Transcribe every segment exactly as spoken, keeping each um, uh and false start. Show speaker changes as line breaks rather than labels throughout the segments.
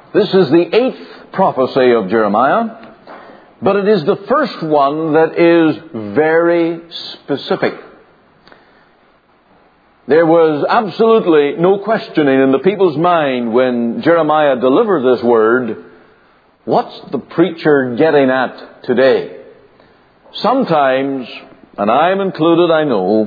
This is the eighth prophecy of Jeremiah, but it is the first one that is very specific. There was absolutely no questioning in the people's mind when Jeremiah delivered this word. What's the preacher getting at today? Sometimes, and I'm included, I know,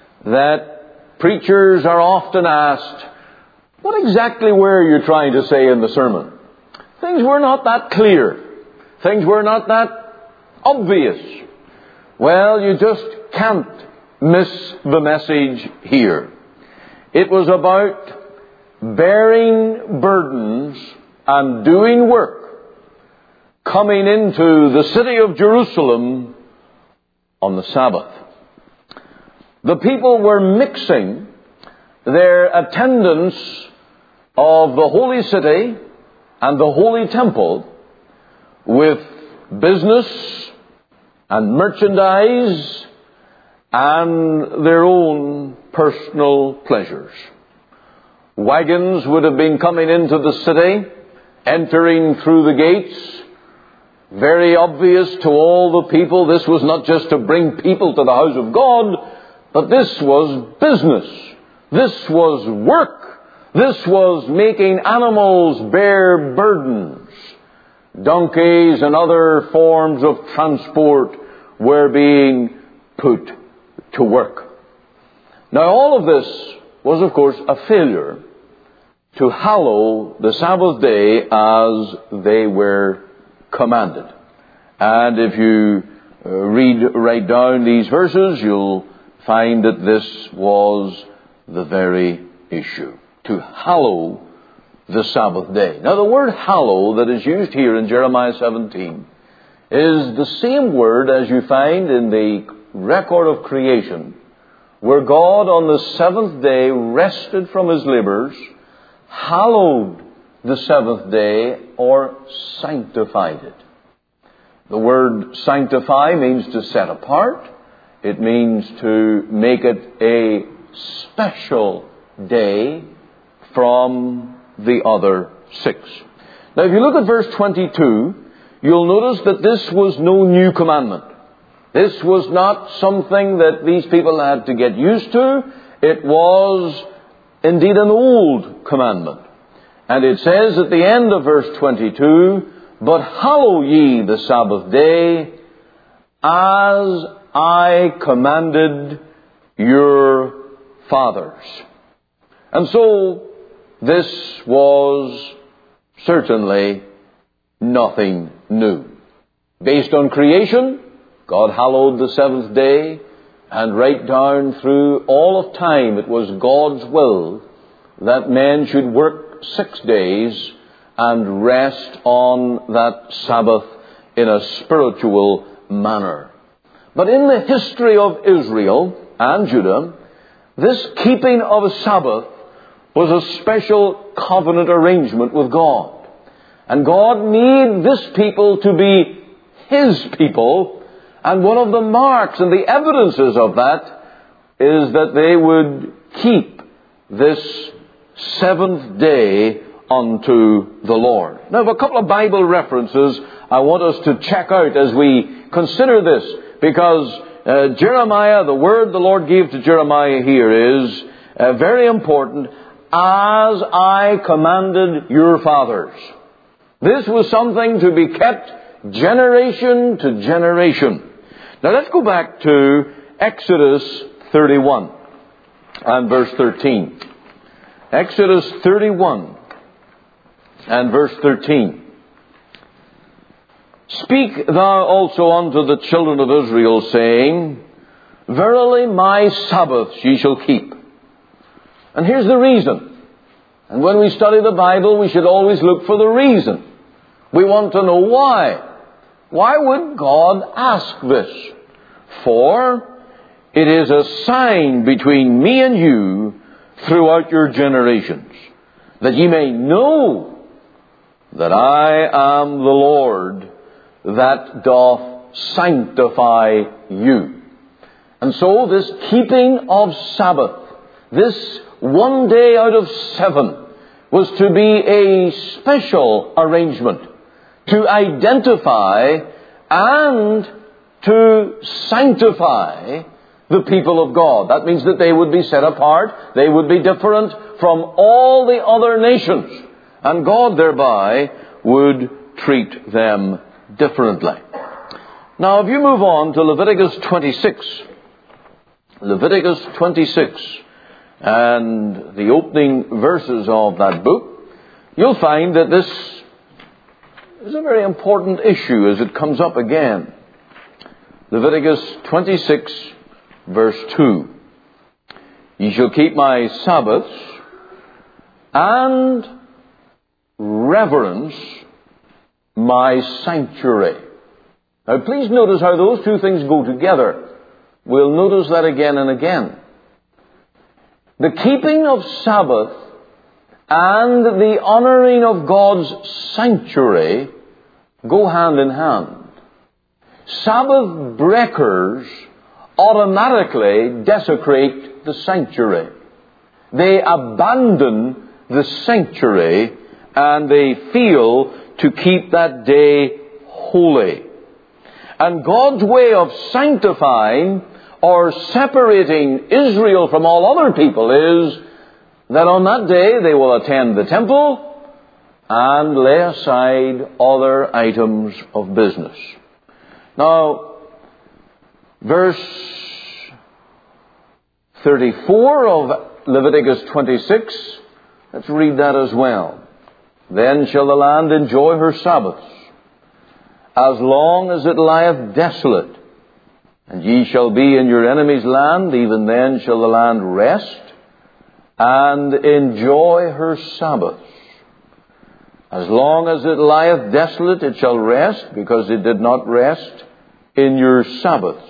that preachers are often asked, what exactly were you trying to say in the sermon? Things were not that clear. Things were not that obvious. Well, you just can't miss the message here. It was about bearing burdens and doing work, coming into the city of Jerusalem on the Sabbath. The people were mixing their attendance of the holy city and the holy temple with business and merchandise and their own personal pleasures. Wagons would have been coming into the city, entering through the gates. Very obvious to all the people, this was not just to bring people to the house of God, but this was business. This was work. This was making animals bear burdens. Donkeys and other forms of transport were being put to work. Now all of this was, of course, a failure to hallow the Sabbath day as they were commanded. And if you uh, read right down these verses, you'll find that this was the very issue. To hallow the Sabbath day. Now the word hallow that is used here in Jeremiah seventeen is the same word as you find in the record of creation, where God on the seventh day rested from his labors, hallowed the seventh day, or sanctified it. The word sanctify means to set apart. It means to make it a special day from the other six. Now if you look at verse twenty-two, you'll notice that this was no new commandment. This was not something that these people had to get used to. It was indeed an old commandment. And it says at the end of verse twenty-two, but hallow ye the Sabbath day as I commanded your fathers. And so this was certainly nothing new. Based on creation, God hallowed the seventh day, and right down through all of time it was God's will that men should work six days and rest on that Sabbath in a spiritual manner. But in the history of Israel and Judah, this keeping of a Sabbath was a special covenant arrangement with God. And God needed this people to be his people. And one of the marks and the evidences of that is that they would keep this seventh day unto the Lord. Now, I have a couple of Bible references I want us to check out as we consider this, because uh, Jeremiah, the word the Lord gave to Jeremiah here is uh, very important. As I commanded your fathers. This was something to be kept generation to generation. Now let's go back to Exodus thirty-one and verse thirteen. Exodus thirty-one and verse thirteen. Speak thou also unto the children of Israel, saying, verily my Sabbaths ye shall keep. And here's the reason. And when we study the Bible, we should always look for the reason. We want to know why. Why would God ask this? For it is a sign between me and you throughout your generations, that ye may know that I am the Lord that doth sanctify you. And so this keeping of Sabbath, this one day out of seven, was to be a special arrangement to identify and to sanctify the people of God. That means that they would be set apart, they would be different from all the other nations, and God thereby would treat them differently. Now, if you move on to Leviticus twenty-six, Leviticus twenty-six, and the opening verses of that book, you'll find that this is a very important issue as it comes up again. Leviticus twenty-six, verse two. Ye shall keep my Sabbaths and reverence my sanctuary. Now please notice how those two things go together. We'll notice that again and again. The keeping of Sabbath and the honouring of God's sanctuary go hand in hand. Sabbath breakers automatically desecrate the sanctuary. They abandon the sanctuary and they fail to keep that day holy. And God's way of sanctifying or separating Israel from all other people is that on that day they will attend the temple and lay aside other items of business. Now, verse thirty-four of Leviticus twenty-six, let's read that as well. Then shall the land enjoy her Sabbaths, as long as it lieth desolate. And ye shall be in your enemy's land, even then shall the land rest, and enjoy her Sabbaths. As long as it lieth desolate, it shall rest, because it did not rest in your Sabbaths,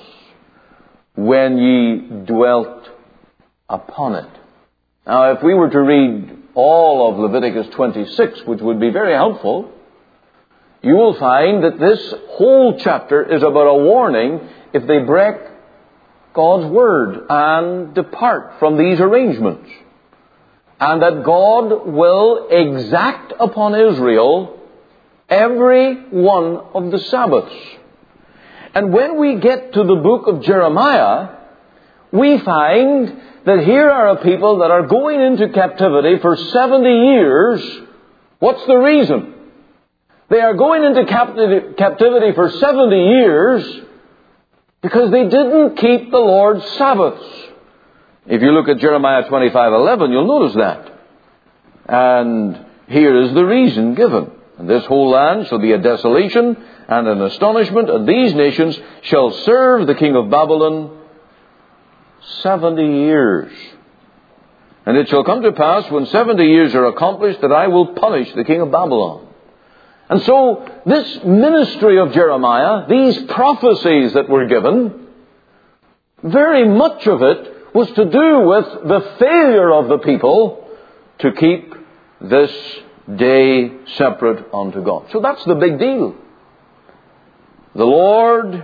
when ye dwelt upon it. Now, if we were to read all of Leviticus twenty-six, which would be very helpful, you will find that this whole chapter is about a warning if they break God's word and depart from these arrangements. And that God will exact upon Israel every one of the Sabbaths. And when we get to the book of Jeremiah, we find that here are a people that are going into captivity for seventy years. What's the reason? They are going into captivity, captivity for seventy years because they didn't keep the Lord's Sabbaths. If you look at Jeremiah twenty-five eleven, you'll notice that. And here is the reason given. And this whole land shall be a desolation and an astonishment, and these nations shall serve the king of Babylon seventy years. And it shall come to pass, when seventy years are accomplished, that I will punish the king of Babylon. And so, this ministry of Jeremiah, these prophecies that were given, very much of it was to do with the failure of the people to keep this day separate unto God. So that's the big deal. The Lord,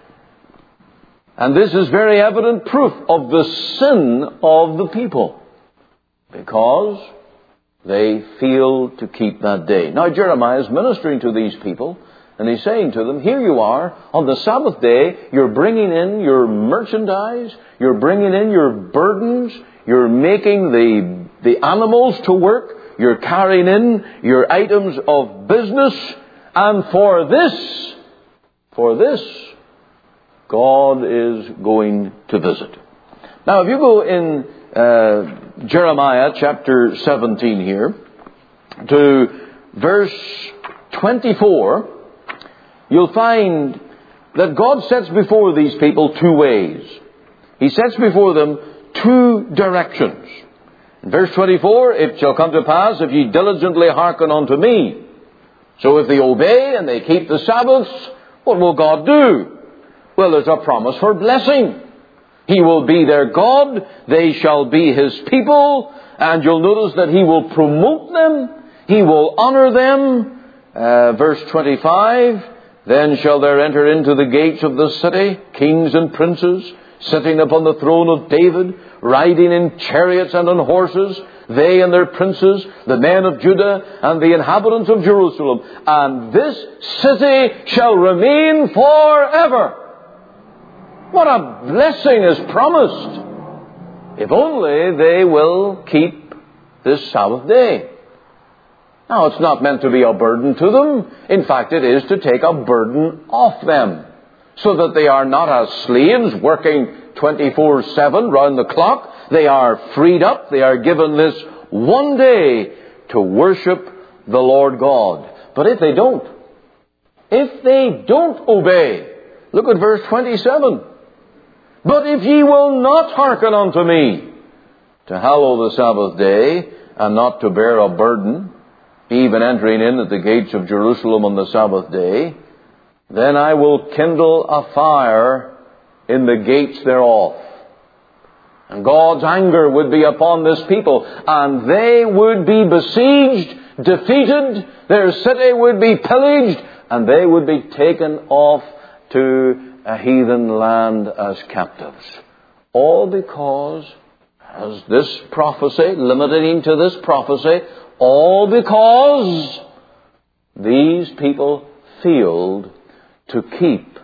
and this is very evident proof of the sin of the people, because they fail to keep that day. Now Jeremiah is ministering to these people, and he's saying to them, here you are, on the Sabbath day, you're bringing in your merchandise, you're bringing in your burdens, you're making the, the animals to work, you're carrying in your items of business, and for this, for this, God is going to visit. Now if you go in uh, Jeremiah chapter seventeen here, to verse twenty-four, you'll find that God sets before these people two ways. He sets before them two directions. In verse twenty-four, it shall come to pass, if ye diligently hearken unto me. So if they obey and they keep the Sabbaths, what will God do? Well, there's a promise for blessing. He will be their God, they shall be His people, and you'll notice that He will promote them, He will honor them. Uh, verse twenty-five, then shall there enter into the gates of the city kings and princes, sitting upon the throne of David, riding in chariots and on horses, they and their princes, the men of Judah, and the inhabitants of Jerusalem. And this city shall remain forever. What a blessing is promised, if only they will keep this Sabbath day. Now, it's not meant to be a burden to them. In fact, it is to take a burden off them, so that they are not as slaves working twenty-four seven round the clock. They are freed up. They are given this one day to worship the Lord God. But if they don't, if they don't obey, look at verse twenty-seven. But if ye will not hearken unto me, to hallow the Sabbath day, and not to bear a burden, even entering in at the gates of Jerusalem on the Sabbath day, then I will kindle a fire in the gates thereof. And God's anger would be upon this people, and they would be besieged, defeated, their city would be pillaged, and they would be taken off to a heathen land as captives. All because, as this prophecy, limiting to this prophecy, all because these people failed to keep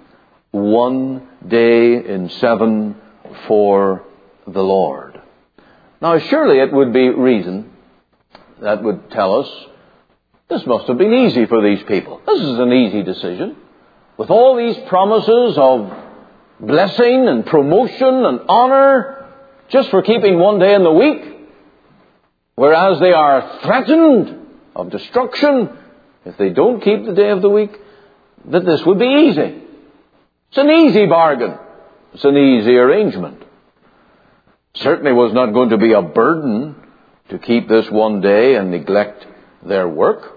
one day in seven for the Lord. Now, surely it would be reason that would tell us this must have been easy for these people. This is an easy decision. With all these promises of blessing and promotion and honor just for keeping one day in the week, whereas they are threatened of destruction if they don't keep the day of the week, that this would be easy. It's an easy bargain. It's an easy arrangement. Certainly was not going to be a burden to keep this one day and neglect their work.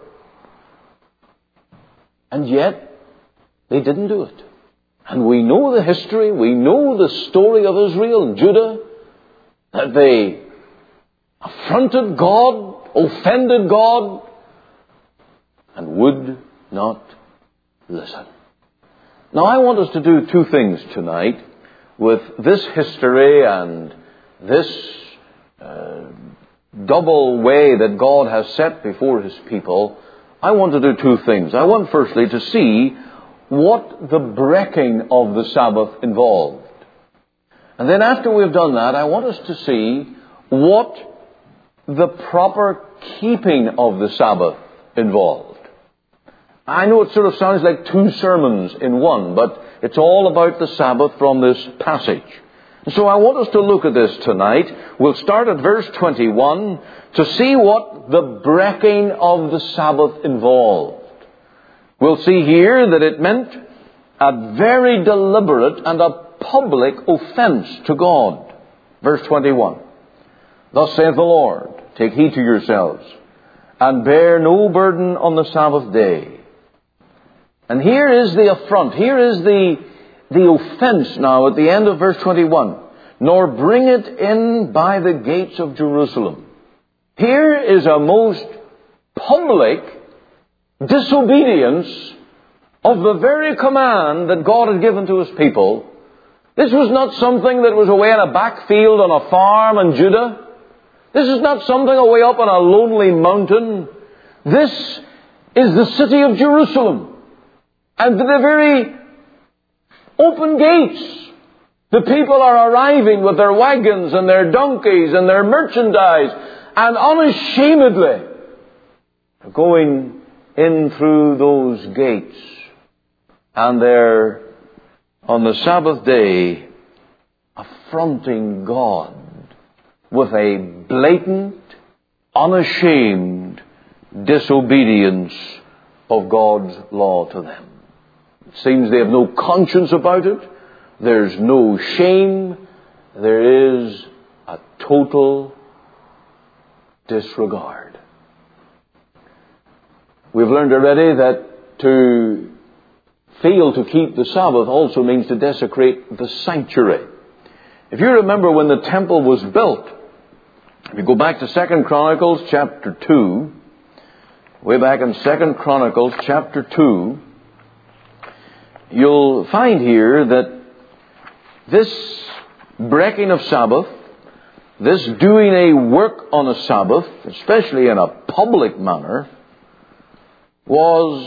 And yet, they didn't do it. And we know the history, we know the story of Israel and Judah, that they affronted God, offended God, and would not listen. Now, I want us to do two things tonight with this history and this uh, double way that God has set before His people. I want to do two things. I want firstly to see what the breaking of the Sabbath involved. And then after we've done that, I want us to see what the proper keeping of the Sabbath involved. I know it sort of sounds like two sermons in one, but it's all about the Sabbath from this passage. So I want us to look at this tonight. We'll start at verse twenty-one to see what the breaking of the Sabbath involved. We'll see here that it meant a very deliberate and a public offense to God. Verse twenty-one. Thus saith the Lord, take heed to yourselves, and bear no burden on the Sabbath day. And here is the affront. Here is the, the offense now at the end of verse twenty-one. Nor bring it in by the gates of Jerusalem. Here is a most public disobedience of the very command that God had given to His people. This was not something that was away in a backfield on a farm in Judah. This is not something away up on a lonely mountain. This is the city of Jerusalem. And to the very open gates, the people are arriving with their wagons and their donkeys and their merchandise, and unashamedly going in through those gates. And they're, on the Sabbath day, affronting God with a blatant, unashamed disobedience of God's law to them. It seems they have no conscience about it. There's no shame. There is a total disregard. We've learned already that to fail to keep the Sabbath also means to desecrate the sanctuary. If you remember when the temple was built, if you go back to Second Chronicles chapter two, way back in Second Chronicles chapter two, you'll find here that this breaking of Sabbath, this doing a work on a Sabbath, especially in a public manner, was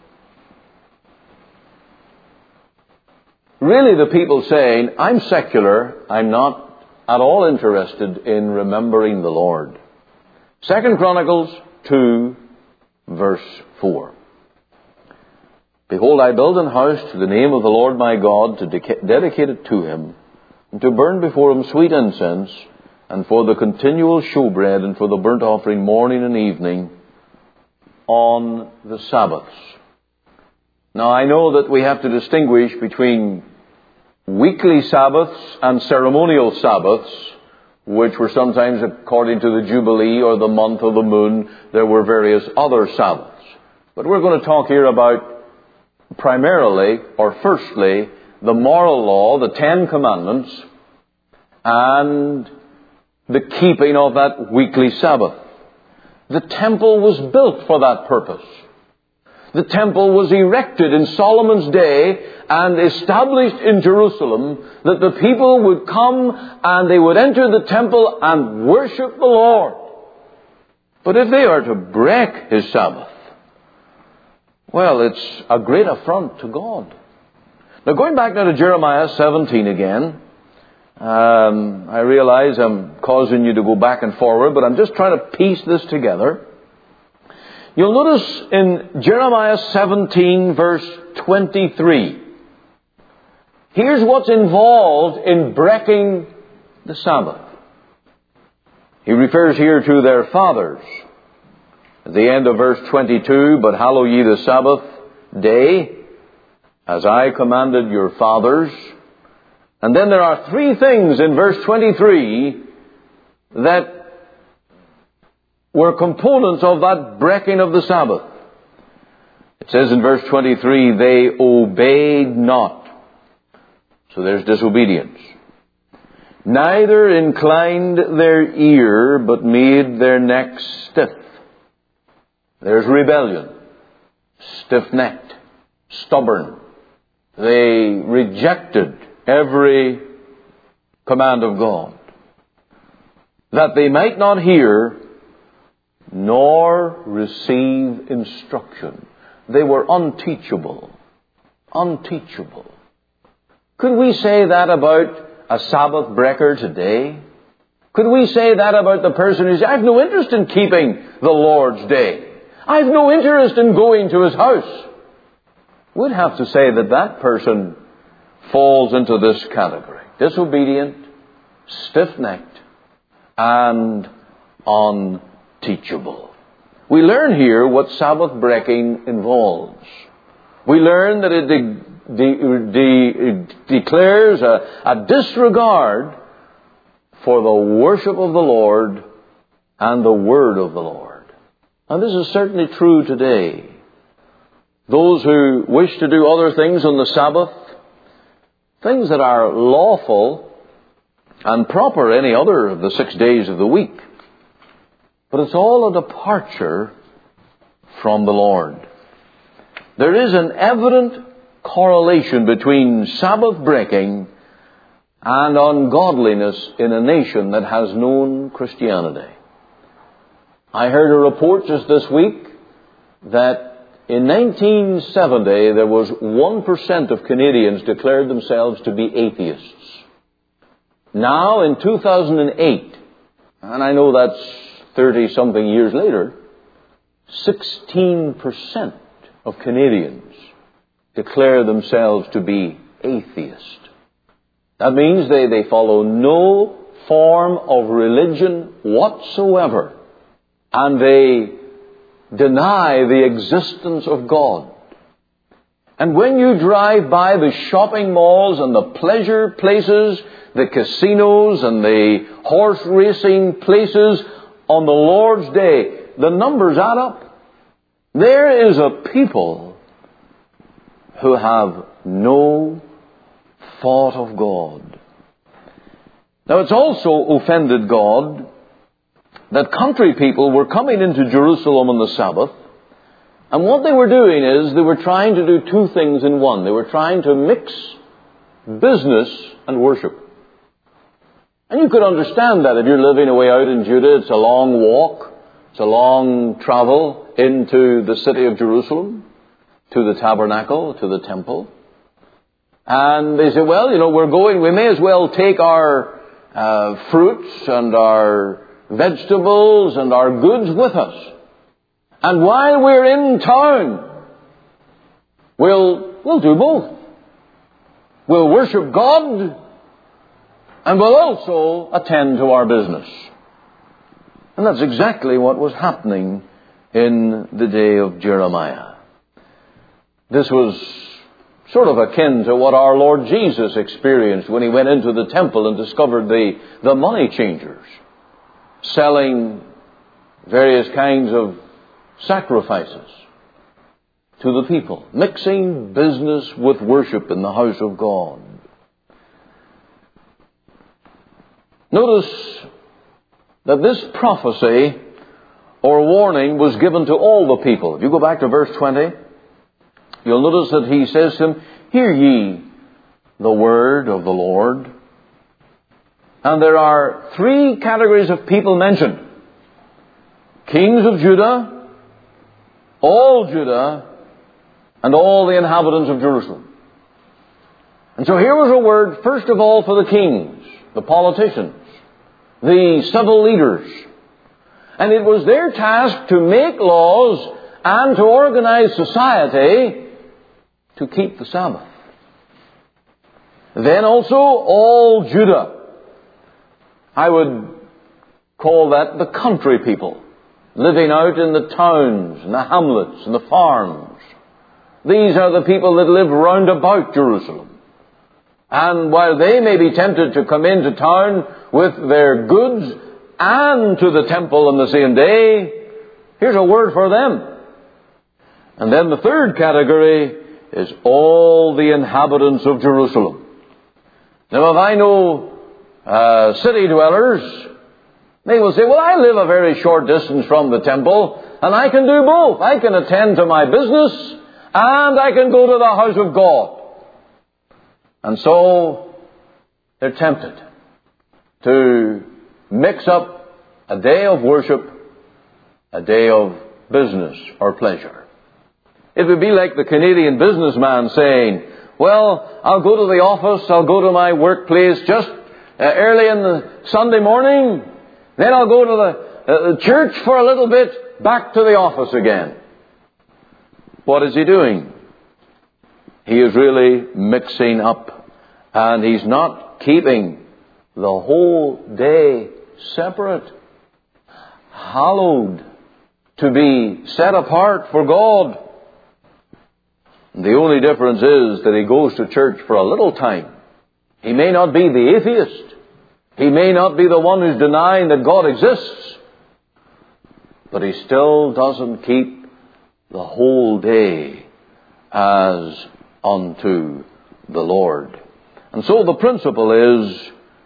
really the people saying, I'm secular, I'm not at all interested in remembering the Lord. Second Chronicles two, verse four. Behold, I build an house to the name of the Lord my God, to de- dedicate it to him, and to burn before him sweet incense, and for the continual showbread, and for the burnt offering morning and evening on the Sabbaths. Now, I know that we have to distinguish between weekly Sabbaths and ceremonial Sabbaths, which were sometimes according to the Jubilee or the month or the moon. There were various other Sabbaths. But we're going to talk here about primarily, or firstly, the moral law, the Ten Commandments, and the keeping of that weekly Sabbath. The temple was built for that purpose. The temple was erected in Solomon's day and established in Jerusalem, that the people would come and they would enter the temple and worship the Lord. But if they are to break his Sabbath, well, it's a great affront to God. Now, going back now to Jeremiah seventeen again, um, I realize I'm causing you to go back and forward, but I'm just trying to piece this together. You'll notice in Jeremiah seventeen, verse twenty-three, here's what's involved in breaking the Sabbath. He refers here to their fathers. At the end of verse twenty-two, but hallow ye the Sabbath day, as I commanded your fathers. And then there are three things in verse twenty-three that were components of that breaking of the Sabbath. It says in verse twenty-three, they obeyed not. So there's disobedience. Neither inclined their ear, but made their necks stiff. There's rebellion. Stiff-necked. Stubborn. They rejected every command of God. That they might not hear, nor receive instruction. They were unteachable. Unteachable. Could we say that about a Sabbath breaker today? Could we say that about the person who says, I have no interest in keeping the Lord's day. I have no interest in going to his house. We'd have to say that that person falls into this category. Disobedient, stiff-necked, and unteachable. We learn here what Sabbath breaking involves. We learn that it de- de- de- declares a, a disregard for the worship of the Lord and the word of the Lord. And this is certainly true today. Those who wish to do other things on the Sabbath, things that are lawful and proper any other of the six days of the week, but it's all a departure from the Lord. There is an evident correlation between Sabbath breaking and ungodliness in a nation that has known Christianity. I heard a report just this week that in nineteen seventy there was one percent of Canadians declared themselves to be atheists. Now in two thousand eight, and I know that's thirty-something years later, sixteen percent of Canadians declare themselves to be atheist. That means they, they follow no form of religion whatsoever. And they deny the existence of God. And when you drive by the shopping malls and the pleasure places, the casinos and the horse racing places on the Lord's day, the numbers add up. There is a people who have no thought of God. Now, it's also offended God that country people were coming into Jerusalem on the Sabbath, and what they were doing is they were trying to do two things in one. They were trying to mix business and worship. And you could understand that if you're living away out in Judah. It's a long walk. It's a long travel into the city of Jerusalem, to the tabernacle, to the temple. And they say, well, you know, we're going, we may as well take our uh, fruits and our vegetables and our goods with us. And while we're in town, we'll, we'll do both. We'll worship God, and we'll also attend to our business. And that's exactly what was happening in the day of Jeremiah. This was sort of akin to what our Lord Jesus experienced when He went into the temple and discovered the, the money changers selling various kinds of sacrifices to the people, mixing business with worship in the house of God. Notice that this prophecy or warning was given to all the people. If you go back to verse twenty, you'll notice that He says to them, hear ye the word of the Lord. And there are three categories of people mentioned. Kings of Judah, all Judah, and all the inhabitants of Jerusalem. And so here was a word, first of all, for the kings, the politicians, the civil leaders. And it was their task to make laws and to organize society to keep the Sabbath. Then also all Judah. I would call that the country people, living out in the towns and the hamlets and the farms. These are the people that live round about Jerusalem. And while they may be tempted to come into town with their goods and to the temple on the same day, here's a word for them. And then the third category is all the inhabitants of Jerusalem. Now, if I know uh, city dwellers, they will say, well, I live a very short distance from the temple, and I can do both. I can attend to my business, and I can go to the house of God. And so they're tempted to mix up a day of worship, a day of business or pleasure. It would be like the Canadian businessman saying, well, I'll go to the office, I'll go to my workplace just uh, early in the Sunday morning, then I'll go to the, uh, the church for a little bit, back to the office again. What is he doing? He is really mixing up, and he's not keeping the whole day separate, hallowed, to be set apart for God. The only difference is that he goes to church for a little time. He may not be the atheist. He may not be the one who's denying that God exists. But he still doesn't keep the whole day as unto the Lord. And so the principle is,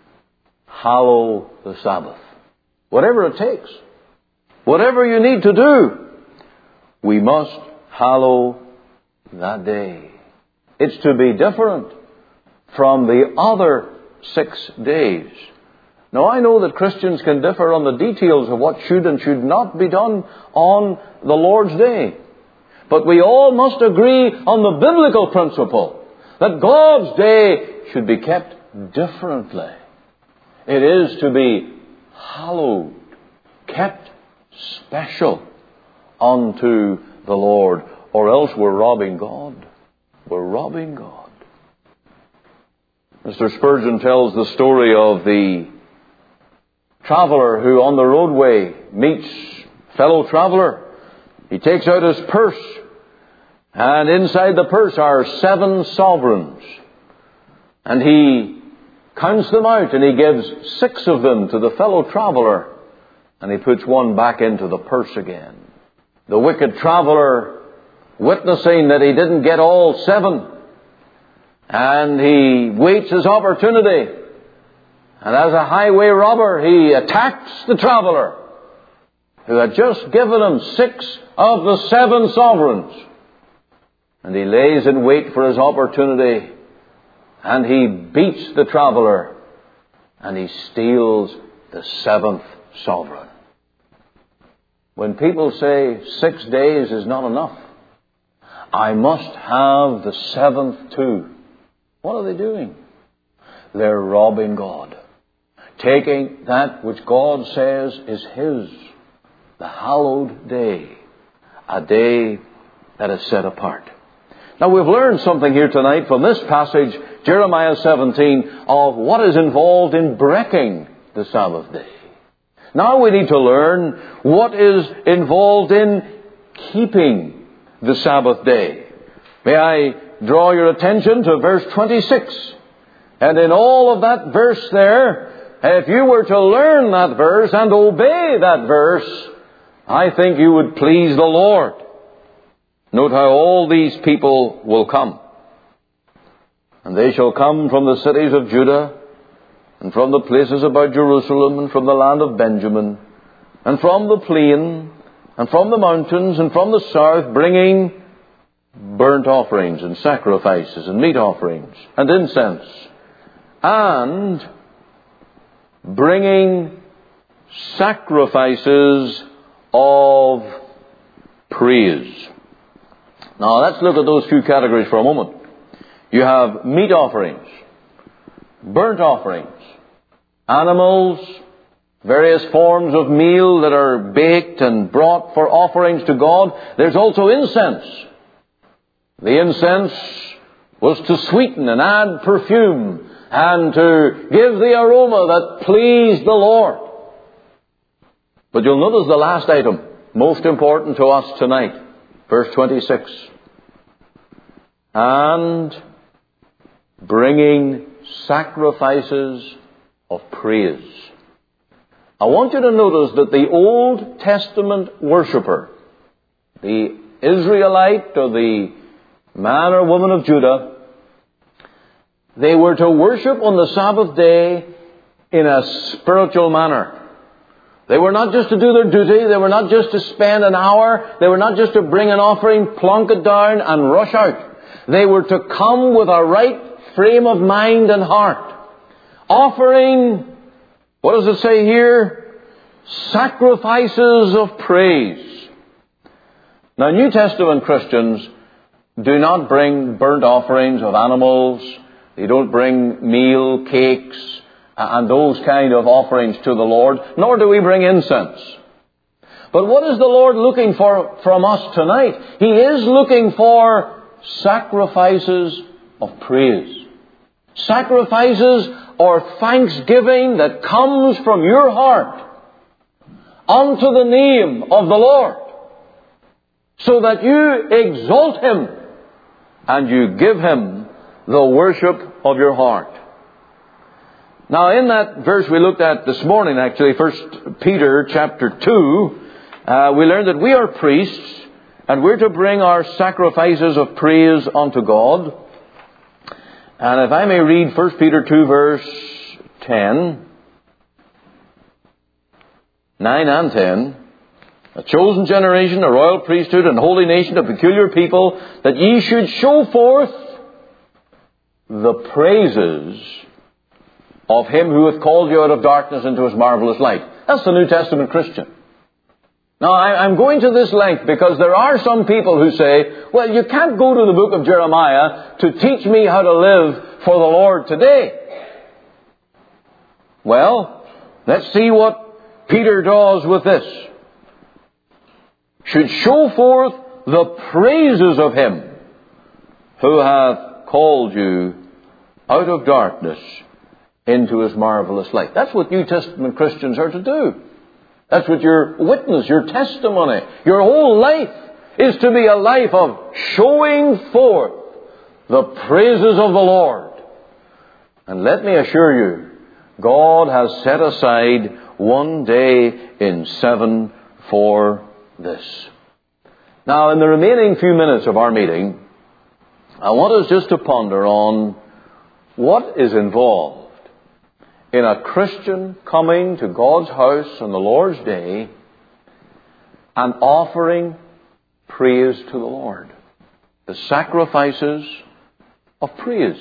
hallow the Sabbath. Whatever it takes. Whatever you need to do, we must hallow that day. It's to be different from the other six days. Now, I know that Christians can differ on the details of what should and should not be done on the Lord's Day. But we all must agree on the biblical principle that God's day should be kept differently. It is to be hallowed, kept special unto the Lord, or else we're robbing God. We're robbing God. Mister Spurgeon tells the story of the traveller who on the roadway meets fellow traveller. He takes out his purse, and inside the purse are seven sovereigns. And he counts them out, and he gives six of them to the fellow traveller, and he puts one back into the purse again. The wicked traveller, witnessing that he didn't get all seven, and he waits his opportunity. And as a highway robber, he attacks the traveller who had just given him six of the seven sovereigns. And he lays in wait for his opportunity, and he beats the traveller and he steals the seventh sovereign. When people say six days is not enough, I must have the seventh too, what are they doing? They're robbing God. Taking that which God says is His, the hallowed day, a day that is set apart. Now we've learned something here tonight from this passage, Jeremiah seventeen, of what is involved in breaking the Sabbath day. Now we need to learn what is involved in keeping the Sabbath day. May I draw your attention to verse twenty-six. And in all of that verse there, if you were to learn that verse and obey that verse, I think you would please the Lord. Note how all these people will come. And they shall come from the cities of Judah, and from the places about Jerusalem, and from the land of Benjamin, and from the plain, and from the mountains, and from the south, bringing burnt offerings, and sacrifices, and meat offerings, and incense, and bringing sacrifices of praise. Now let's look at those few categories for a moment. You have meat offerings, burnt offerings, animals, various forms of meal that are baked and brought for offerings to God. There's also incense. The incense was to sweeten and add perfume and to give the aroma that pleased the Lord. But you'll notice the last item, most important to us tonight, verse twenty-six. And bringing sacrifices of praise. I want you to notice that the Old Testament worshipper, the Israelite or the man or woman of Judah, they were to worship on the Sabbath day in a spiritual manner. They were not just to do their duty. They were not just to spend an hour. They were not just to bring an offering, plonk it down and rush out. They were to come with a right frame of mind and heart, offering, what does it say here? Sacrifices of praise. Now, New Testament Christians do not bring burnt offerings of animals. They don't bring meal, cakes, and those kind of offerings to the Lord, nor do we bring incense. But what is the Lord looking for from us tonight? He is looking for sacrifices of praise. Sacrifices or thanksgiving that comes from your heart unto the name of the Lord, so that you exalt Him and you give Him the worship of your heart. Now, in that verse we looked at this morning, actually, First Peter chapter two, uh, we learned that we are priests and we're to bring our sacrifices of praise unto God. And if I may read First Peter two verse ten, nine and ten, a chosen generation, a royal priesthood, and holy nation, a peculiar people, that ye should show forth the praises of Him who hath called you out of darkness into His marvelous light. That's the New Testament Christian. Now, I'm going to this length because there are some people who say, well, you can't go to the book of Jeremiah to teach me how to live for the Lord today. Well, let's see what Peter does with this. Should show forth the praises of Him who hath called you out of darkness into His marvelous light. That's what New Testament Christians are to do. That's what your witness, your testimony, your whole life is to be a life of showing forth the praises of the Lord. And let me assure you, God has set aside one day in seven for this. Now, in the remaining few minutes of our meeting, I want us just to ponder on what is involved in a Christian coming to God's house on the Lord's day and offering praise to the Lord. The sacrifices of praise.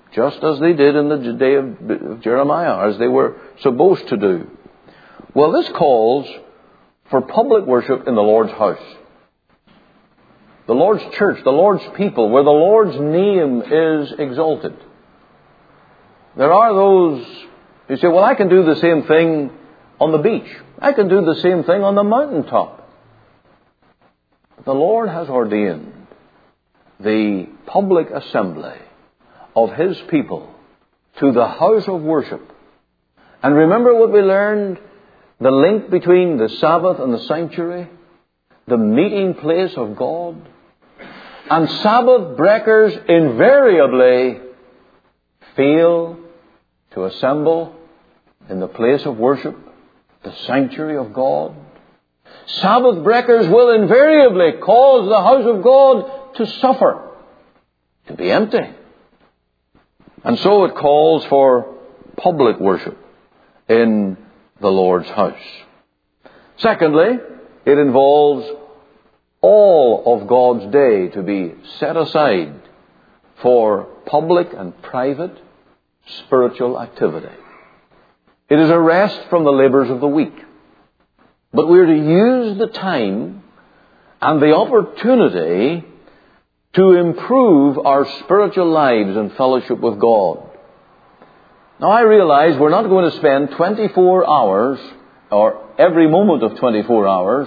just as they did in the day of Jeremiah, as they were supposed to do. Well, this calls for public worship in the Lord's house. The Lord's church, the Lord's people, where the Lord's name is exalted. There are those who say, well, I can do the same thing on the beach. I can do the same thing on the mountaintop. But the Lord has ordained the public assembly of His people to the house of worship. And remember what we learned, the link between the Sabbath and the sanctuary, the meeting place of God. And Sabbath breakers invariably fail to assemble in the place of worship, the sanctuary of God. Sabbath breakers will invariably cause the house of God to suffer, to be empty. And so it calls for public worship in the Lord's house. Secondly, it involves all of God's day to be set aside for public and private spiritual activity. It is a rest from the labors of the week. But we are to use the time and the opportunity to improve our spiritual lives and fellowship with God. Now, I realize we're not going to spend twenty-four hours, or every moment of twenty-four hours,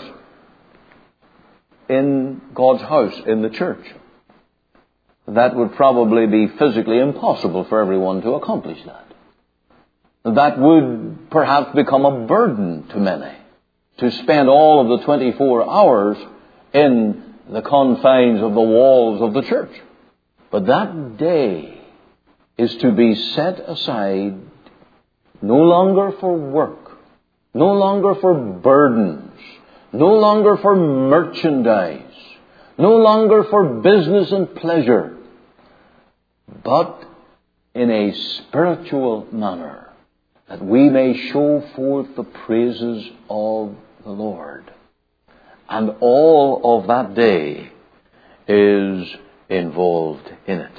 in God's house, in the church. That would probably be physically impossible for everyone to accomplish that. That would perhaps become a burden to many, to spend all of the twenty-four hours in the confines of the walls of the church. But that day is to be set aside no longer for work, no longer for burdens, no longer for merchandise, no longer for business and pleasure, but in a spiritual manner, that we may show forth the praises of the Lord. And all of that day is involved in it.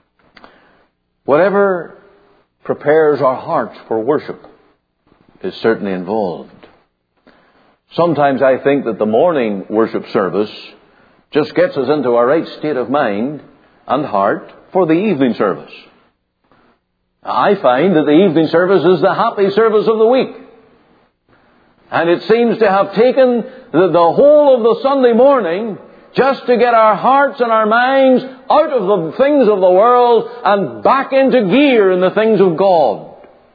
Whatever prepares our hearts for worship is certainly involved. Sometimes I think that the morning worship service just gets us into a right state of mind and heart for the evening service. I find that the evening service is the happy service of the week. And it seems to have taken the, the whole of the Sunday morning just to get our hearts and our minds out of the things of the world and back into gear in the things of God.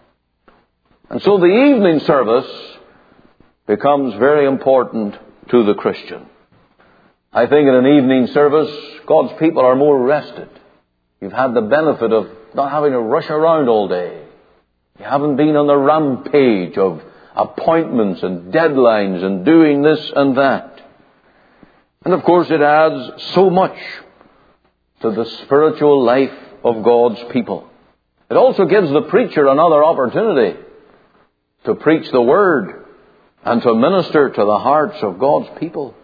And so the evening service becomes very important to the Christian. I think in an evening service, God's people are more rested. You've had the benefit of not having to rush around all day. You haven't been on the rampage of appointments and deadlines and doing this and that. And of course it adds so much to the spiritual life of God's people. It also gives the preacher another opportunity to preach the Word and to minister to the hearts of God's people.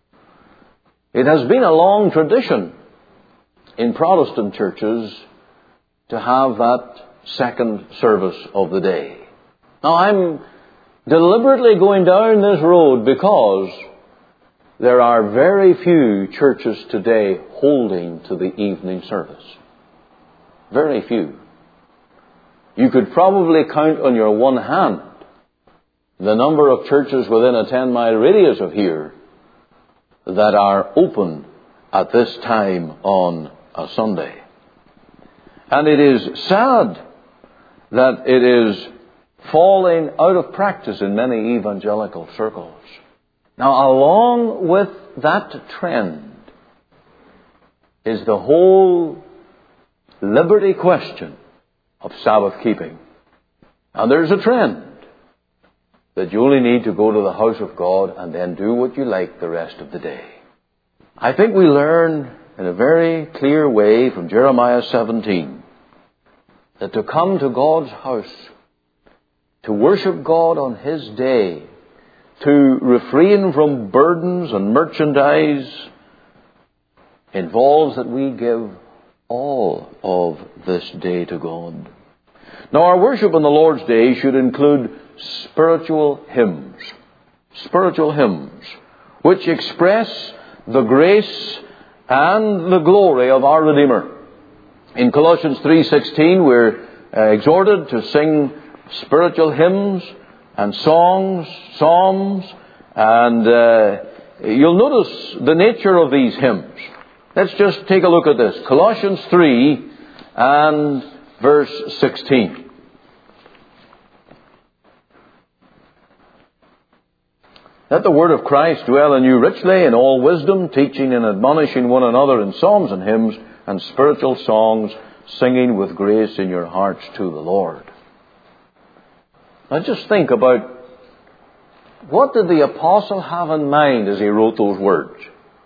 It has been a long tradition in Protestant churches to have that second service of the day. Now, I'm deliberately going down this road because there are very few churches today holding to the evening service. Very few. You could probably count on your one hand the number of churches within a ten-mile radius of here that are open at this time on a Sunday. And it is sad that it is falling out of practice in many evangelical circles. Now, along with that trend is the whole liberty question of Sabbath keeping. And there's a trend that you only need to go to the house of God and then do what you like the rest of the day. I think we learn in a very clear way from Jeremiah seventeen that to come to God's house, to worship God on His day, to refrain from burdens and merchandise, involves that we give all of this day to God. Now, our worship on the Lord's Day should include spiritual hymns. Spiritual hymns, which express the grace and the glory of our Redeemer. In Colossians three sixteen, we're uh, exhorted to sing spiritual hymns and songs, psalms, and uh, you'll notice the nature of these hymns. Let's just take a look at this. Colossians three and verse sixteen. Let the word of Christ dwell in you richly in all wisdom, teaching and admonishing one another in psalms and hymns and spiritual songs, singing with grace in your hearts to the Lord. Now just think about, what did the apostle have in mind as he wrote those words?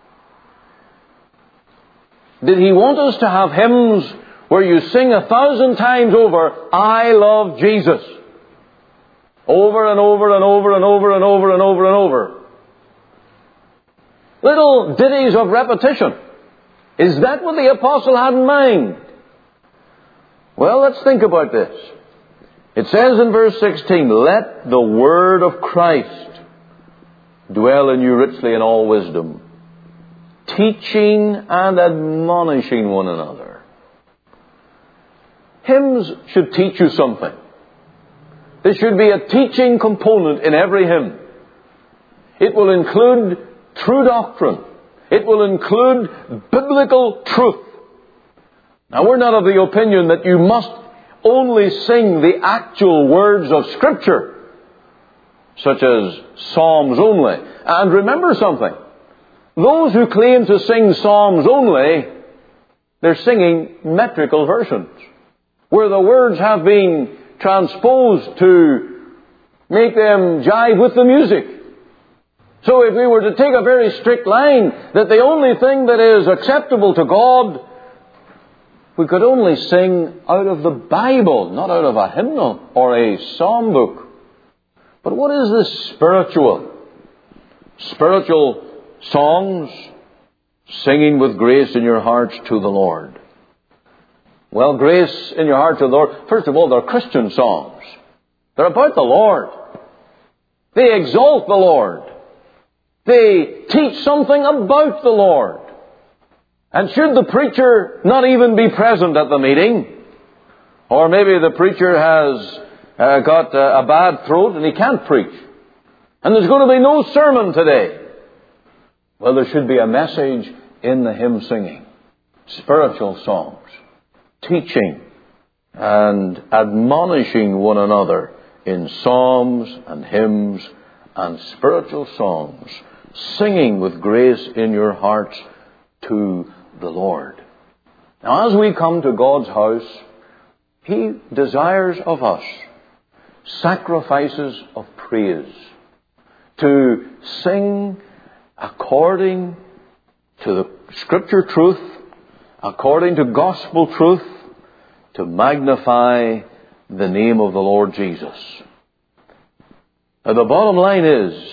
Did he want us to have hymns where you sing a thousand times over, I love Jesus? Over and over and over and over and over and over and over. Little ditties of repetition. Is that what the apostle had in mind? Well, let's think about this. It says in verse sixteen, let the word of Christ dwell in you richly in all wisdom, teaching and admonishing one another. Hymns should teach you something. There should be a teaching component in every hymn. It will include true doctrine. It will include biblical truth. Now, we're not of the opinion that you must only sing the actual words of Scripture, such as psalms only. And remember something. Those who claim to sing psalms only, they're singing metrical versions, where the words have been transposed to make them jive with the music. So if we were to take a very strict line that the only thing that is acceptable to God, we could only sing out of the Bible, not out of a hymnal or a psalm book. But what is this spiritual? Spiritual songs, singing with grace in your hearts to the Lord. Well, grace in your heart to the Lord. First of all, they're Christian songs. They're about the Lord. They exalt the Lord. They teach something about the Lord. And should the preacher not even be present at the meeting, or maybe the preacher has uh, got uh, a bad throat and he can't preach, and there's going to be no sermon today, well, there should be a message in the hymn singing. Spiritual songs. Teaching and admonishing one another in psalms and hymns and spiritual songs, singing with grace in your hearts to the Lord. Now, as we come to God's house, He desires of us sacrifices of praise, to sing according to the Scripture truth, according to gospel truth, to magnify the name of the Lord Jesus. Now, the bottom line is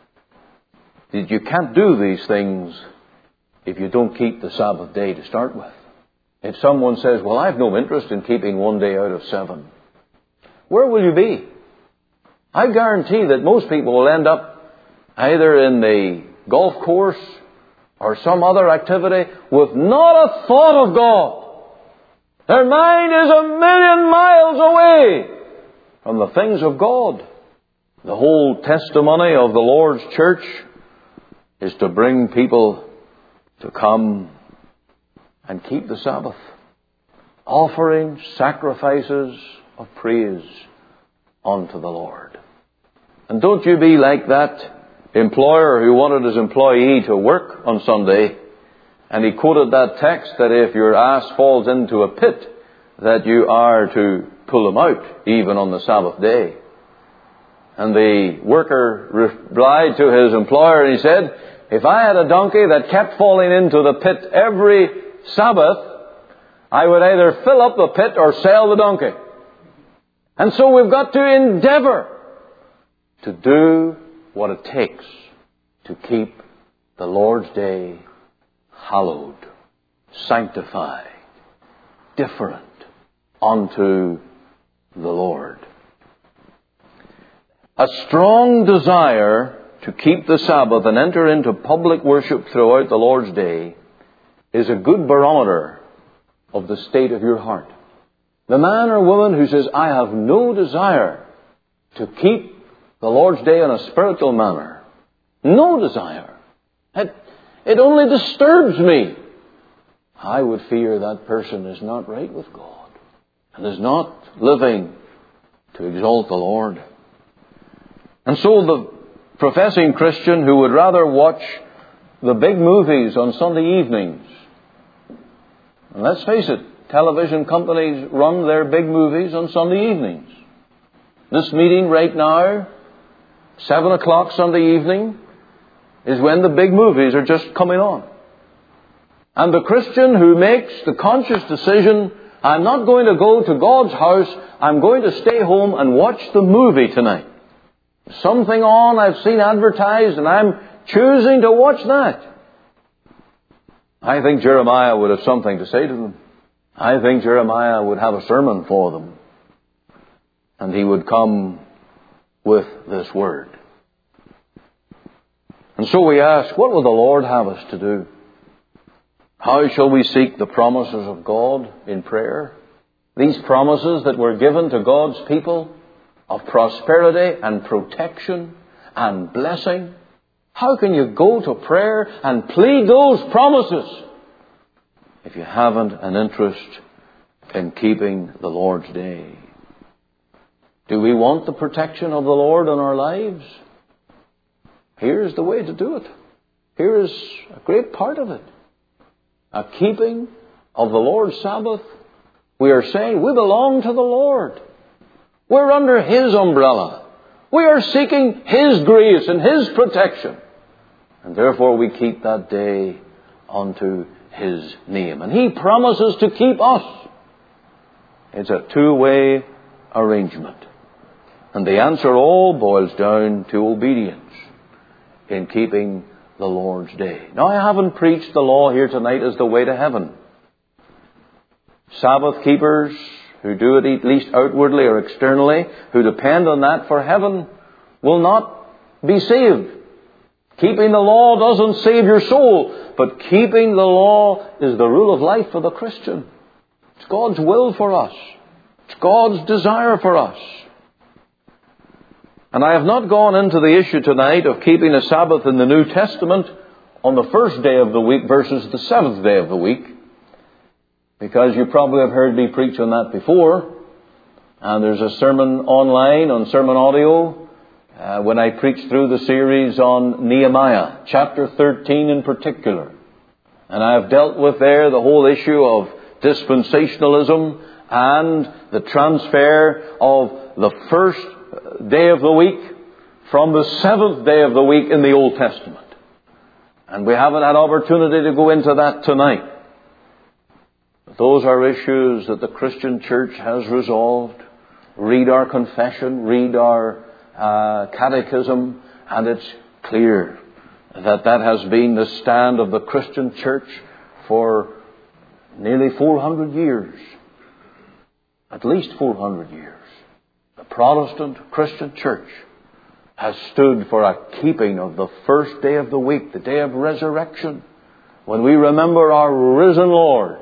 that you can't do these things if you don't keep the Sabbath day to start with. If someone says, well, I've no interest in keeping one day out of seven, where will you be? I guarantee that most people will end up either in the golf course or some other activity with not a thought of God. Their mind is a million miles away from the things of God. The whole testimony of the Lord's church is to bring people to come and keep the Sabbath, offering sacrifices of praise unto the Lord. And don't you be like that employer who wanted his employee to work on Sunday, and he quoted that text that if your ass falls into a pit, that you are to pull him out even on the Sabbath day. And the worker replied to his employer and he said, if I had a donkey that kept falling into the pit every Sabbath, I would either fill up the pit or sell the donkey. And so we've got to endeavor to do what it takes to keep the Lord's day hallowed, sanctified, different unto the Lord. A strong desire to keep the Sabbath and enter into public worship throughout the Lord's day is a good barometer of the state of your heart. The man or woman who says, I have no desire to keep the Lord's day in a spiritual manner, no desire, it, it only disturbs me, I would fear that person is not right with God and is not living to exalt the Lord. And so the professing Christian who would rather watch the big movies on Sunday evenings, and let's face it, television companies run their big movies on Sunday evenings. This meeting right now, seven o'clock Sunday evening, is when the big movies are just coming on. And the Christian who makes the conscious decision, I'm not going to go to God's house, I'm going to stay home and watch the movie tonight. Something on I've seen advertised and I'm choosing to watch that. I think Jeremiah would have something to say to them. I think Jeremiah would have a sermon for them. And he would come with this word. And so we ask, what will the Lord have us to do? How shall we seek the promises of God in prayer? These promises that were given to God's people of prosperity and protection and blessing. How can you go to prayer and plead those promises if you haven't an interest in keeping the Lord's day? Do we want the protection of the Lord in our lives? Here's the way to do it. Here is a great part of it. A keeping of the Lord's Sabbath. We are saying we belong to the Lord. We're under His umbrella. We are seeking His grace and His protection. And therefore we keep that day unto His name. And He promises to keep us. It's a two-way arrangement. And the answer all boils down to obedience in keeping the Lord's day. Now, I haven't preached the law here tonight as the way to heaven. Sabbath keepers who do it at least outwardly or externally, who depend on that for heaven, will not be saved. Keeping the law doesn't save your soul, but keeping the law is the rule of life for the Christian. It's God's will for us. It's God's desire for us. And I have not gone into the issue tonight of keeping a Sabbath in the New Testament on the first day of the week versus the seventh day of the week, because you probably have heard me preach on that before. And there's a sermon online on Sermon Audio uh, when I preached through the series on Nehemiah, chapter thirteen in particular. And I have dealt with there the whole issue of dispensationalism and the transfer of the first day of the week from the seventh day of the week in the Old Testament. And we haven't had opportunity to go into that tonight. But those are issues that the Christian church has resolved. Read our confession, read our uh, catechism, and it's clear that that has been the stand of the Christian church for nearly four hundred years. At least four hundred years. The Protestant Christian church has stood for a keeping of the first day of the week, the day of resurrection, when we remember our risen Lord.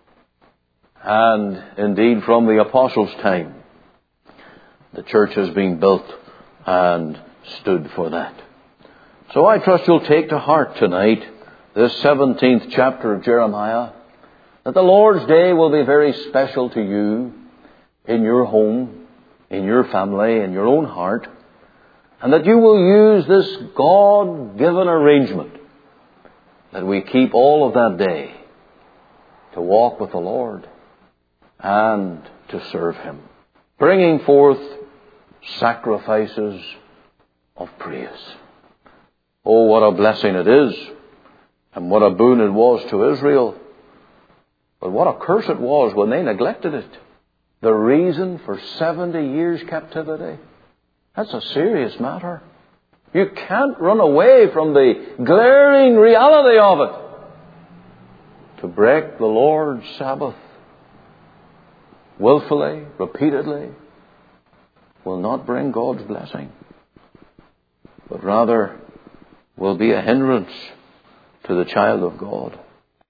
And indeed, from the apostles' time, the church has been built and stood for that. So I trust you'll take to heart tonight this seventeenth chapter of Jeremiah, that the Lord's day will be very special to you in your home, in your family, in your own heart, and that you will use this God-given arrangement that we keep all of that day to walk with the Lord and to serve Him, bringing forth sacrifices of praise. Oh, what a blessing it is, and what a boon it was to Israel. But what a curse it was when they neglected it. The reason for seventy years captivity. That's a serious matter. You can't run away from the glaring reality of it. To break the Lord's Sabbath willfully, repeatedly, will not bring God's blessing, but rather will be a hindrance to the child of God.